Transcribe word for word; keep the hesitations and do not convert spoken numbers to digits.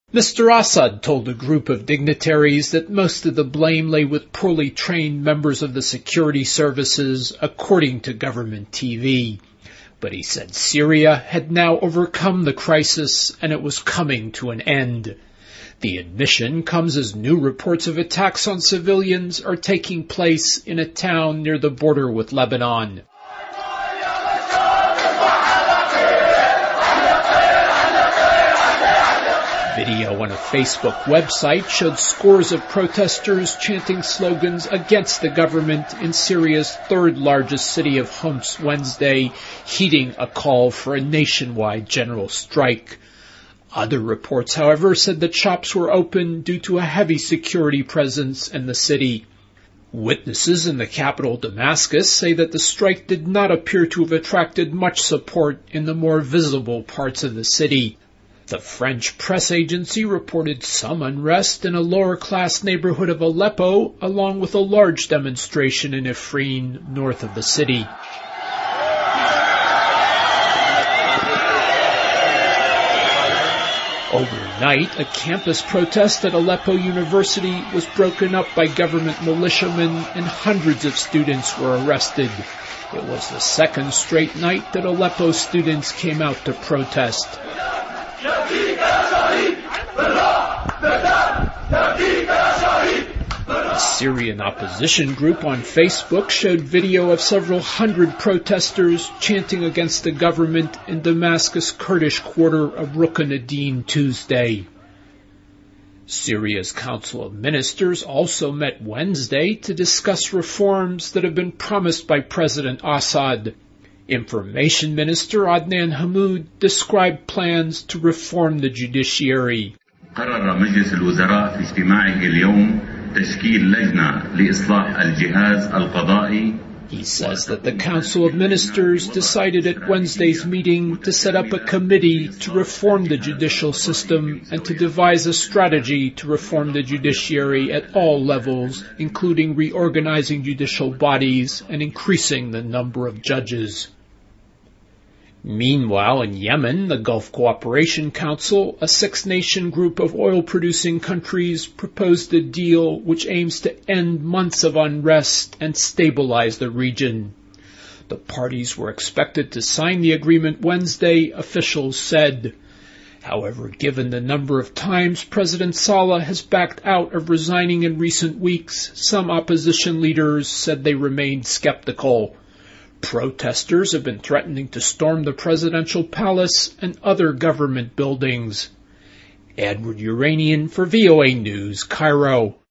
Mister Assad told a group of dignitaries that most of the blame lay with poorly trained members of the security services, according to government T V. But he said Syria had now overcome the crisis and it was coming to an end. The admission comes as new reports of attacks on civilians are taking place in a town near the border with Lebanon. Video on a Facebook website showed scores of protesters chanting slogans against the government in Syria's third largest city of Homs Wednesday, heeding a call for a nationwide general strike. Other reports, however, said that shops were open due to a heavy security presence in the city. Witnesses in the capital Damascus say that the strike did not appear to have attracted much support in the more visible parts of the city. The French press agency reported some unrest in a lower-class neighborhood of Aleppo, along with a large demonstration in Ifrin, north of the city. Overnight, a campus protest at Aleppo University was broken up by government militiamen and hundreds of students were arrested. It was the second straight night that Aleppo students came out to protest. A Syrian opposition group on Facebook showed video of several hundred protesters chanting against the government in Damascus' Kurdish quarter of Rukn ad-Din Tuesday. Syria's Council of Ministers also met Wednesday to discuss reforms that have been promised by President Assad. Information Minister Adnan Hammoud described plans to reform the judiciary. قرر مجلس الوزراء في اجتماعه اليوم تشكيل لجنة لإصلاح الجهاز القضائي. He says that the Council of Ministers decided at Wednesday's meeting to set up a committee to reform the judicial system and to devise a strategy to reform the judiciary at all levels, including reorganizing judicial bodies and increasing the number of judges. Meanwhile, in Yemen, the Gulf Cooperation Council, a six-nation group of oil-producing countries, proposed a deal which aims to end months of unrest and stabilize the region. The parties were expected to sign the agreement Wednesday, officials said. However, given the number of times President Saleh has backed out of resigning in recent weeks, some opposition leaders said they remained skeptical. Protesters have been threatening to storm the presidential palace and other government buildings. Edward Uranian for V O A News, Cairo.